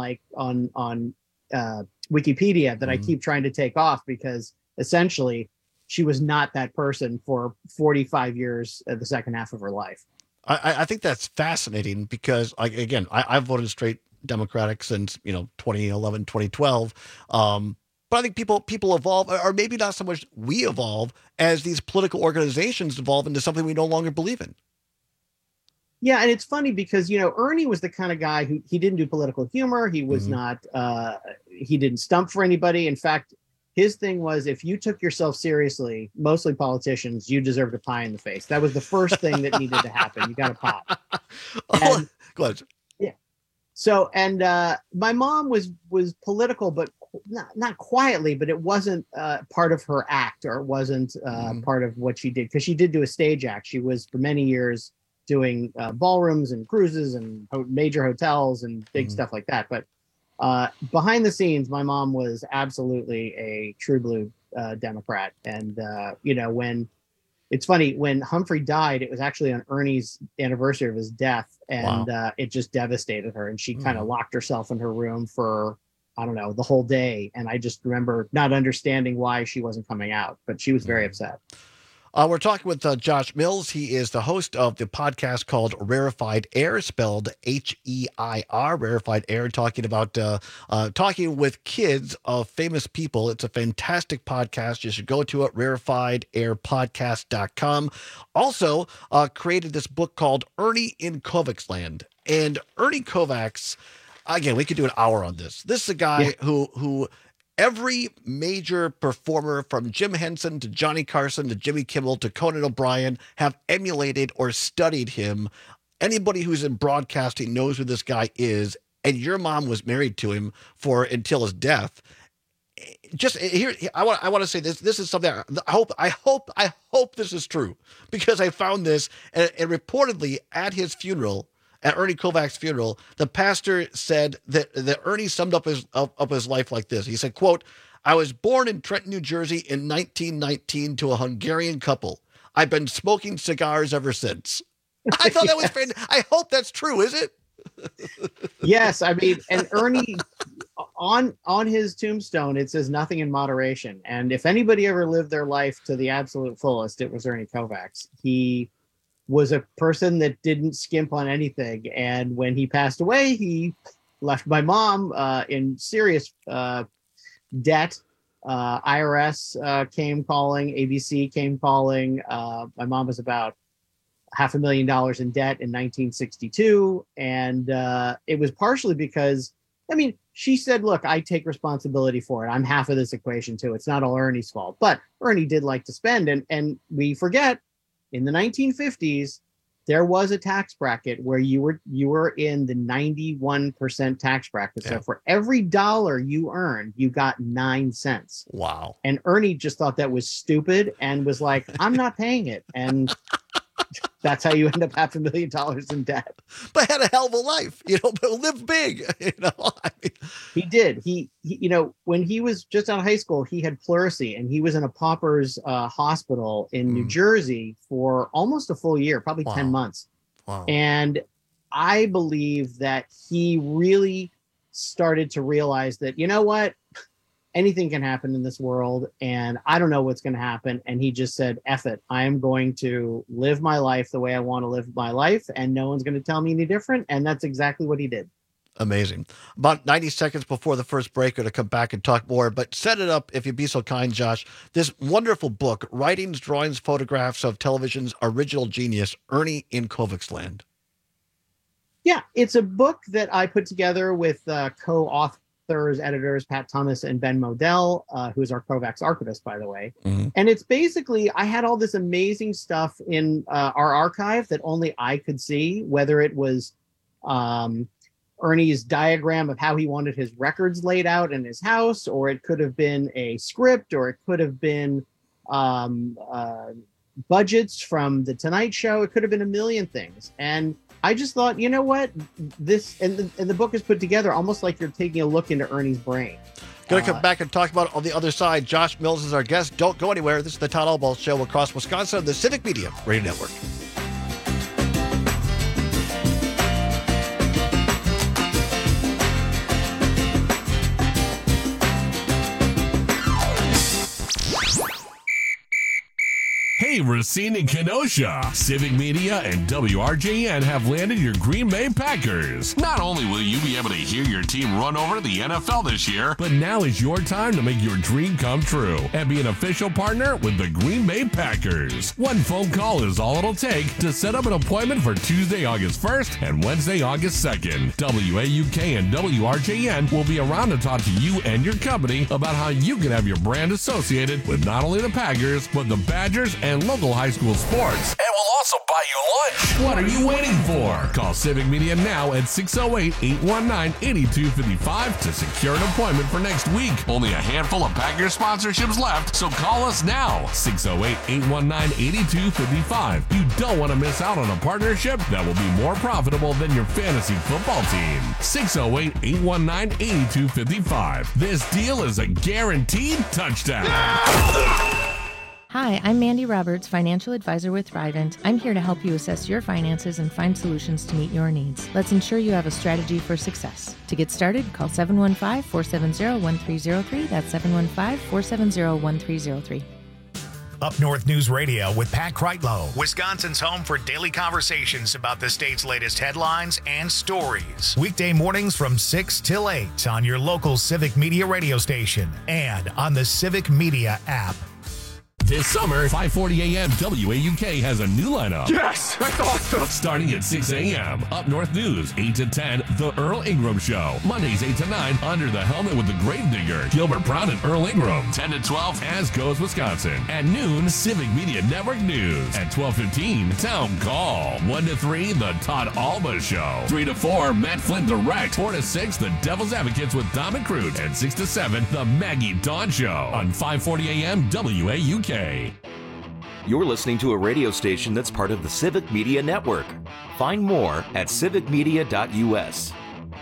Wikipedia that I keep trying to take off, because essentially she was not that person for 45 years of the second half of her life. I think that's fascinating because, I've voted straight Democratic since 2011, 2012. But I think people evolve, or maybe not so much we evolve, as these political organizations evolve into something we no longer believe in. Yeah, and it's funny because, Ernie was the kind of guy who, he didn't do political humor. He was not, he didn't stump for anybody. In fact, his thing was, if you took yourself seriously, mostly politicians, you deserved a pie in the face. That was the first thing that needed to happen. You got a pop. Go ahead. Yeah. So, and my mom was political, but not quietly, but it wasn't part of her act, or it wasn't part of what she did, because she did do a stage act. She was for many years doing ballrooms and cruises and major hotels and big stuff like that. But behind the scenes, my mom was absolutely a true blue Democrat. And, when it's funny, when Humphrey died, it was actually on Ernie's anniversary of his death. And it just devastated her. And she kind of locked herself in her room for, I don't know, the whole day. And I just remember not understanding why she wasn't coming out, but she was very upset. We're talking with Josh Mills. He is the host of the podcast called Rarefied Air, spelled H-E-I-R, Rarefied Air, talking about talking with kids of famous people. It's a fantastic podcast. You should go to it, rarefiedairpodcast.com. Also created this book called Ernie in Kovacs Land. And Ernie Kovacs, again, we could do an hour on this. This is a guy who every major performer from Jim Henson to Johnny Carson to Jimmy Kimmel to Conan O'Brien have emulated or studied him. Anybody who's in broadcasting knows who this guy is, and your mom was married to him until his death. Just here, I want to say this. This is something I hope this is true, because I found this and reportedly at his funeral. At Ernie Kovacs' funeral, the pastor said that Ernie summed up his life like this. He said, quote, "I was born in Trenton, New Jersey in 1919 to a Hungarian couple. I've been smoking cigars ever since." I thought that was fantastic. I hope that's true, is it? Yes, I mean, and Ernie, on his tombstone, it says nothing in moderation. And if anybody ever lived their life to the absolute fullest, it was Ernie Kovacs. He was a person that didn't skimp on anything. And when he passed away, he left my mom in serious debt. IRS came calling, ABC came calling. My mom was about $500,000 in debt in 1962. And it was partially because, I mean, she said, look, I take responsibility for it. I'm half of this equation too. It's not all Ernie's fault. But Ernie did like to spend. And we forget, in the 1950s, there was a tax bracket where you were in the 91% tax bracket. So for every dollar you earned, you got 9 cents. Wow. And Ernie just thought that was stupid and was like, I'm not paying it. And that's how you end up $500,000 in debt. But had a hell of a life, but lived big, I mean, he did. He, when he was just out of high school, he had pleurisy, and he was in a pauper's hospital in New Jersey for almost a full year, probably 10 months. Wow. And I believe that he really started to realize that, you know what? Anything can happen in this world, and I don't know what's going to happen. And he just said, F it. I am going to live my life the way I want to live my life, and no one's going to tell me any different. And that's exactly what he did. Amazing. About 90 seconds before the first break, we're going to come back and talk more, but set it up, if you'd be so kind, Josh. This wonderful book, Writings, Drawings, Photographs of Television's Original Genius, Ernie in Kovacs Land. Yeah, it's a book that I put together with co-authors, editors Pat Thomas and Ben Modell, who's our Kovacs archivist, by the way. Mm-hmm. And it's basically, I had all this amazing stuff in our archive that only I could see, whether it was Ernie's diagram of how he wanted his records laid out in his house, or it could have been a script, or it could have been budgets from The Tonight Show. It could have been a million things. And I just thought, you know what, this and the book is put together almost like you're taking a look into Ernie's brain. Going to come back and talk about it on the other side. Josh Mills is our guest. Don't go anywhere. This is the Todd Albaugh Show across Wisconsin on the Civic Media Radio Network. Hey, Racine and Kenosha. Civic Media and WRJN have landed your Green Bay Packers. Not only will you be able to hear your team run over the NFL this year, but now is your time to make your dream come true and be an official partner with the Green Bay Packers. One phone call is all it'll take to set up an appointment for Tuesday, August 1st and Wednesday, August 2nd. WAUK and WRJN will be around to talk to you and your company about how you can have your brand associated with not only the Packers, but the Badgers and local high school sports. And we'll also buy you lunch. What are you waiting for? Call Civic Media now at 608-819-8255 to secure an appointment for next week. Only a handful of Packers sponsorships left, so call us now. 608-819-8255. You don't want to miss out on a partnership that will be more profitable than your fantasy football team. 608-819-8255. This deal is a guaranteed touchdown. Hi, I'm Mandy Roberts, financial advisor with Thrivent. I'm here to help you assess your finances and find solutions to meet your needs. Let's ensure you have a strategy for success. To get started, call 715-470-1303. That's 715-470-1303. Up North News Radio with Pat Kreitlow, Wisconsin's home for daily conversations about the state's latest headlines and stories. Weekday mornings from 6 till 8 on your local Civic Media radio station and on the Civic Media app. This summer, 5:40 a.m. WAUK has a new lineup. Yes, that's awesome. Starting at 6 a.m. Up North News, 8 to 10, The Earl Ingram Show. Mondays, 8 to 9, Under the Helmet with the Gravedigger, Gilbert Brown and Earl Ingram. 10 to 12, As Goes Wisconsin. At noon, Civic Media Network News. At 12:15, Town Call. 1 to 3, The Todd Alba Show. 3 to 4, Matt Flynn Direct. 4 to 6, The Devil's Advocates with Dom and Crute. And 6 to 7, The Maggie Dawn Show. On 5:40 a.m. WAUK. You're listening to a radio station that's part of the Civic Media Network. Find more at civicmedia.us.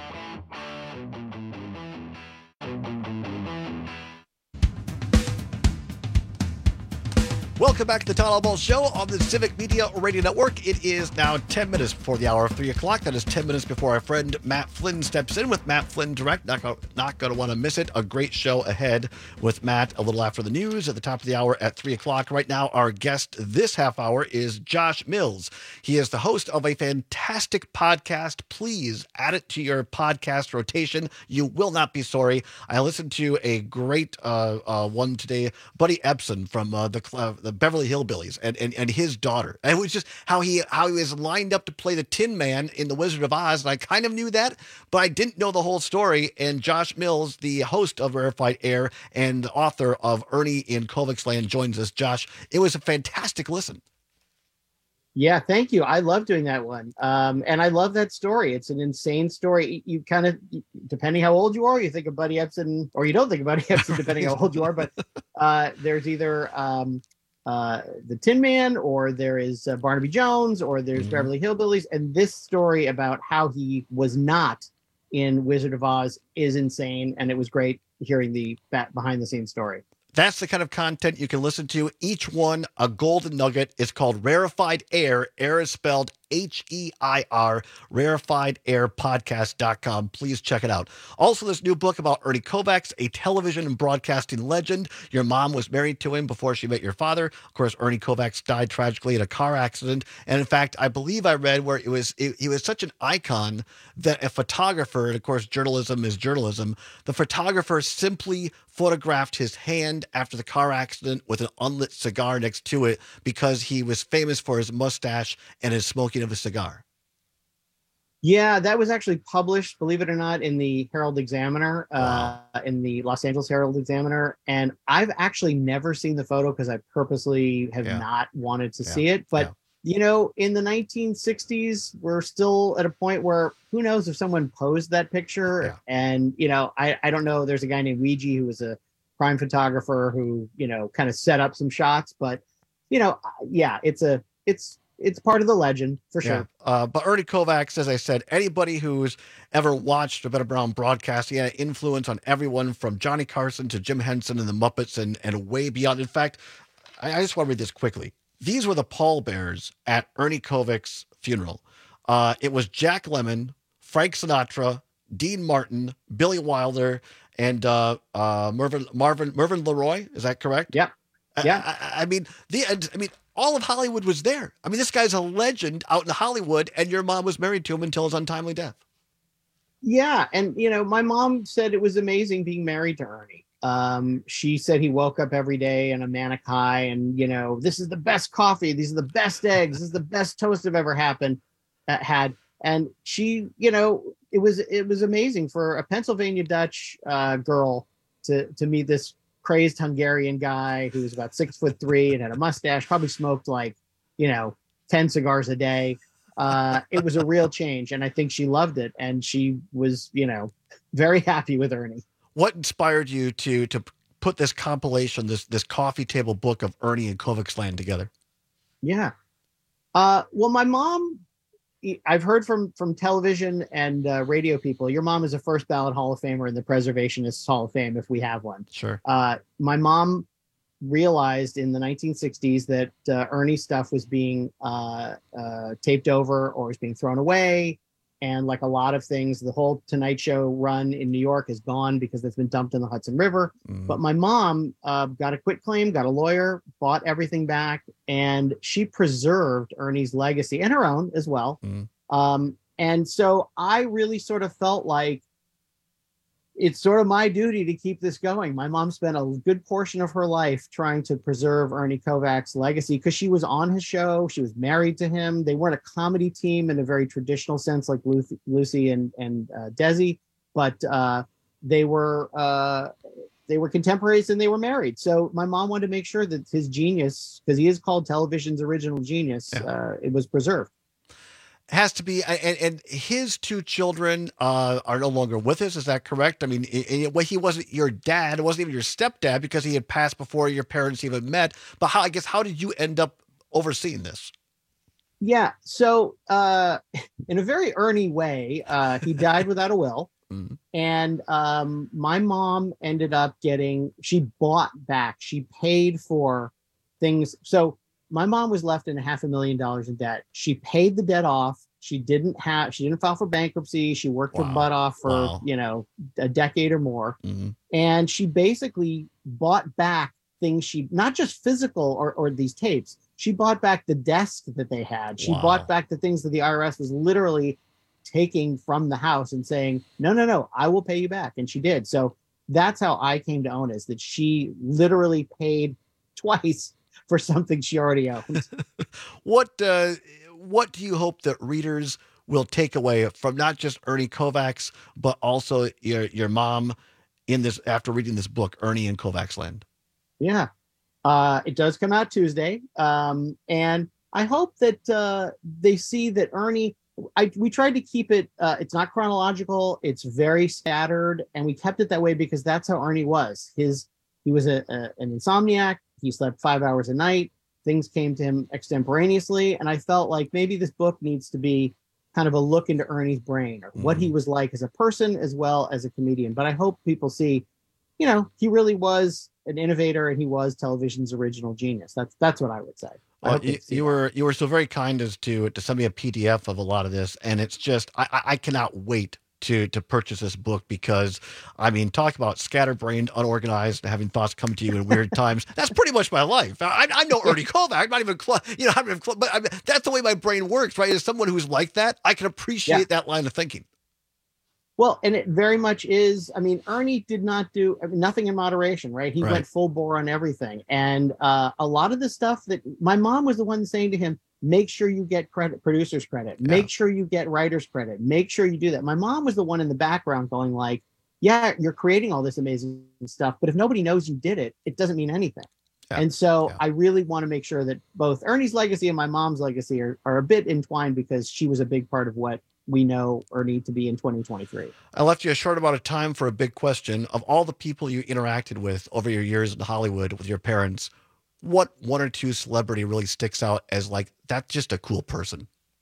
Welcome back to the Todd Alba Show on the Civic Media Radio Network. It is now 10 minutes before the hour of 3 o'clock. That is 10 minutes before our friend Matt Flynn steps in with Matt Flynn Direct. Not going to want to miss it. A great show ahead with Matt a little after the news at the top of the hour at 3 o'clock. Right now, our guest this half hour is Josh Mills. He is the host of a fantastic podcast. Please add it to your podcast rotation. You will not be sorry. I listened to a great one today, Buddy Ebsen from the Beverly Hillbillies and his daughter. And it was just how he was lined up to play the Tin Man in The Wizard of Oz. And I kind of knew that, but I didn't know the whole story. And Josh Mills, the host of Rarefied Air and author of Ernie in Kovac's Land, joins us. Josh, it was a fantastic listen. Yeah, thank you. I love doing that one. And I love that story. It's an insane story. You kind of, depending how old you are, you think of Buddy Ebsen, or you don't think of Buddy Ebsen, depending how old you are. But there's either the Tin Man, or there is Barnaby Jones, or there's Beverly Hillbillies. And this story about how he was not in Wizard of Oz is insane. And it was great hearing the behind the scenes story. That's the kind of content you can listen to. Each one a golden nugget. It's called Rarefied Air. Air is spelled H-E-I-R, rarefiedAirpodcast.com. Please check it out. Also, this new book about Ernie Kovacs, a television and broadcasting legend. Your mom was married to him before she met your father. Of course, Ernie Kovacs died tragically in a car accident. And in fact, I believe I read where he was such an icon that a photographer, and of course, journalism is journalism, the photographer simply photographed his hand after the car accident with an unlit cigar next to it because he was famous for his mustache and his smoking of a cigar. Yeah, that was actually published, believe it or not, in the Herald Examiner, in the Los Angeles Herald Examiner. And I've actually never seen the photo because I purposely have not wanted to see it. But, you know, in the 1960s, we're still at a point where who knows if someone posed that picture. Yeah. And, you know, I don't know. There's a guy named Ouija who was a crime photographer who, you know, kind of set up some shots. But, you know, yeah, it's part of the legend for sure. But Ernie Kovacs, as I said, anybody who's ever watched or been around broadcasting, he had an influence on everyone from Johnny Carson to Jim Henson and the Muppets and way beyond. In fact, I just want to read this quickly. These were the pallbearers at Ernie Kovacs' funeral. It was Jack Lemmon, Frank Sinatra, Dean Martin, Billy Wilder, and Marvin LeRoy. Is that correct? Yeah. Yeah. I mean, all of Hollywood was there. I mean, this guy's a legend out in Hollywood, and your mom was married to him until his untimely death. Yeah. And, you know, my mom said it was amazing being married to Ernie. She said he woke up every day in a manic high and, you know, this is the best coffee. These are the best eggs. This is the best toast I've ever had. And she, you know, it was amazing for a Pennsylvania Dutch girl to meet this crazed Hungarian guy who was about 6'3" and had a mustache, probably smoked like, you know, 10 cigars a day. It was a real change. And I think she loved it. And she was, you know, very happy with Ernie. What inspired you to put this compilation, this coffee table book of Ernie and Kovac's Land together? Yeah. Well, my mom, I've heard from television and radio people, your mom is a first ballot Hall of Famer in the Preservationists Hall of Fame, if we have one. Sure. My mom realized in the 1960s that Ernie stuff was being taped over or was being thrown away. And like a lot of things, the whole Tonight Show run in New York is gone because it's been dumped in the Hudson River. But my mom got a quitclaim, got a lawyer, bought everything back, and she preserved Ernie's legacy and her own as well. And so I really sort of felt like it's sort of my duty to keep this going. My mom spent a good portion of her life trying to preserve Ernie Kovac's legacy because she was on his show. She was married to him. They weren't a comedy team in a very traditional sense like Lucy and Desi, but they were contemporaries and they were married. So my mom wanted to make sure that his genius, because he is called television's original genius, it was preserved. Has to be, and his two children are no longer with us. Is that correct? I mean, he wasn't your dad. It wasn't even your stepdad because he had passed before your parents even met. But how did you end up overseeing this? Yeah. So in a very Ernie way, he died without a will. And my mom ended up she bought back, she paid for things. So my mom was left in $500,000 in debt. She paid the debt off. She didn't file for bankruptcy. She worked her butt off for, a decade or more. And she basically bought back things not just physical or these tapes. She bought back the desk that they had. She bought back the things that the IRS was literally taking from the house and saying, no, I will pay you back. And she did. So that's how I came to own it, is that she literally paid twice for something she already owned. What do you hope that readers will take away from not just Ernie Kovac's, but also your mom in this, after reading this book, Ernie in Kovac's Land? Yeah. It does come out Tuesday. And I hope that they see that Ernie, we tried to keep it, it's not chronological, it's very scattered, and we kept it that way because that's how Ernie was. He was an insomniac. He slept 5 hours a night. Things came to him extemporaneously. And I felt like maybe this book needs to be kind of a look into Ernie's brain, or what he was like as a person as well as a comedian. But I hope people see, he really was an innovator and he was television's original genius. That's what I would say. Well, you were so very kind as to send me a PDF of a lot of this. And it's just, I cannot wait to purchase this book because, I mean, talk about scatterbrained, unorganized, and having thoughts come to you in weird times. That's pretty much my life. I'm no Ernie Kovac. I'm not even close. But I mean, that's the way my brain works, right? As someone who's like that, I can appreciate that line of thinking. Well, and it very much is. I mean, Ernie did not do nothing in moderation, right? He went full bore on everything. And a lot of the stuff that my mom was the one saying to him, make sure you get producer's credit, make sure you get writer's credit, make sure you do that. My mom was the one in the background going like, yeah, you're creating all this amazing stuff, but if nobody knows you did it, it doesn't mean anything. And so I really want to make sure that both Ernie's legacy and my mom's legacy are a bit entwined, because she was a big part of what we know or need to be in 2023. I left you a short amount of time for a big question. Of all the people you interacted with over your years in Hollywood with your parents, what one or two celebrity really sticks out as like, that's just a cool person?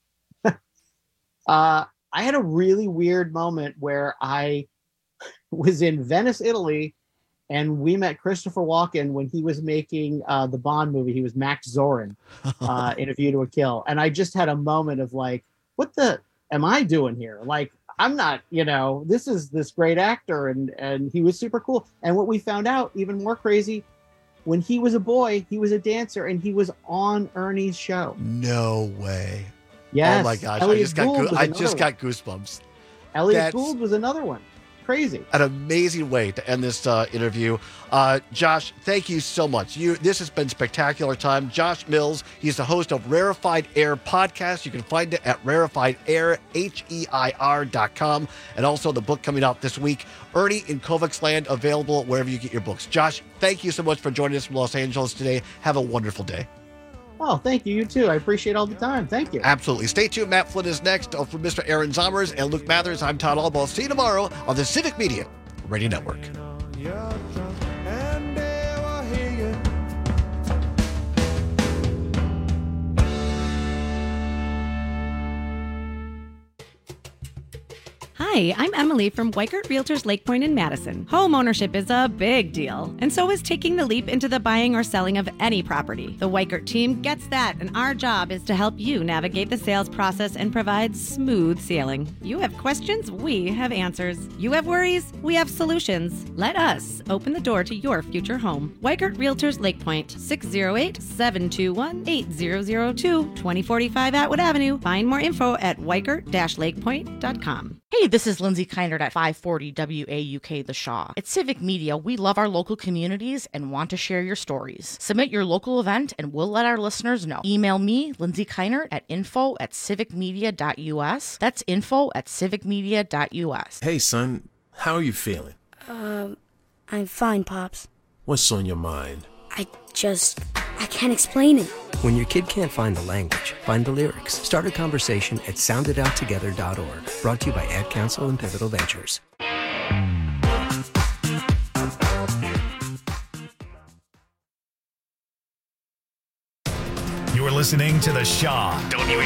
I had a really weird moment where I was in Venice, Italy, and we met Christopher Walken when he was making the Bond movie. He was Max Zorin in A View to a Kill. And I just had a moment of like, what the am I doing here? Like, I'm not, this is this great actor. And he was super cool. And what we found out, even more crazy, when he was a boy, he was a dancer and he was on Ernie's show. No way. Yes. Oh my gosh. Elliot I just got goosebumps. Elliot Gould was another one. Crazy. An amazing way to end this interview. Josh, thank you so much. This has been spectacular time. Josh Mills, he's the host of Rarefied Air podcast. You can find it at rarefiedair.com. And also the book coming out this week, Ernie in Kovac's Land, available wherever you get your books. Josh, thank you so much for joining us from Los Angeles today. Have a wonderful day. Oh, thank you. You too. I appreciate all the time. Thank you. Absolutely. Stay tuned. Matt Flynn is next. For Mr. Aaron Zomers and Luke Mathers, I'm Todd Albaugh. See you tomorrow on the Civic Media Radio Network. Hi, Hi, I'm Emily from Weikert Realtors Lake Point in Madison. Home ownership is a big deal, and so is taking the leap into the buying or selling of any property. The Weikert team gets that, and our job is to help you navigate the sales process and provide smooth sailing. You have questions, we have answers. You have worries, we have solutions. Let us open the door to your future home. Weikert Realtors Lake Point, 608-721-8002, 2045 Atwood Avenue. Find more info at weikert-lakepoint.com. Hey, this is Lindsay Keinert at 540 WAUK The Shaw. At Civic Media, we love our local communities and want to share your stories. Submit your local event and we'll let our listeners know. Email me, Lindsay Keinert, at info@civicmedia.us. That's info@civicmedia.us. Hey, son, how are you feeling? I'm fine, Pops. What's on your mind? I can't explain it. When your kid can't find the language, find the lyrics. Start a conversation at soundedouttogether.org. Brought to you by Ad Council and Pivotal Ventures. You're listening to The Shaw.